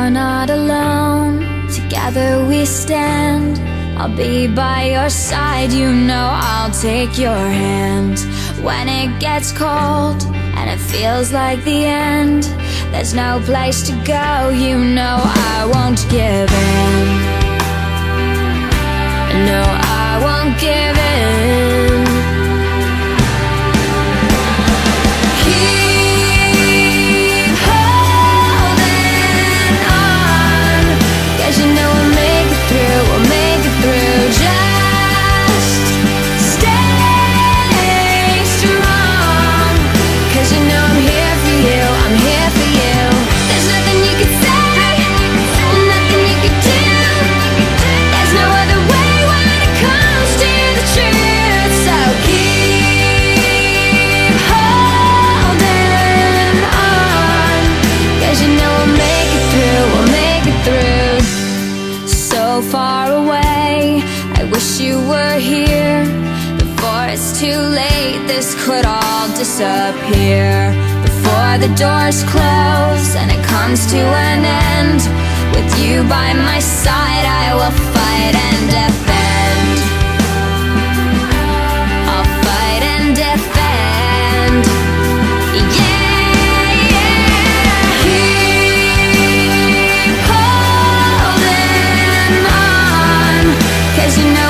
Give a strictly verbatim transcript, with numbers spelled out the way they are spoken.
You're not alone, together we stand. I'll be by your side, you know I'll take your hand. When it gets cold and it feels like the end, there's no place to go, you know I won't give in. No, I won't give in. Keep holding on, 'cause you know we'll make it through, we'll make it through. Just stay strong, 'cause you know I'm here for you, I'm here for you. There's nothing you can say, nothing you can do. There's no other way when it comes to the truth. So keep holding on, 'cause you know we'll make it through, we'll make it through. So far away, I wish you were here. Before it's too late, this could all disappear. Before the doors close and it comes to an end, with you by my side I will fight and defend. I'll fight and defend. Yeah, yeah. Keep holding on, 'cause you know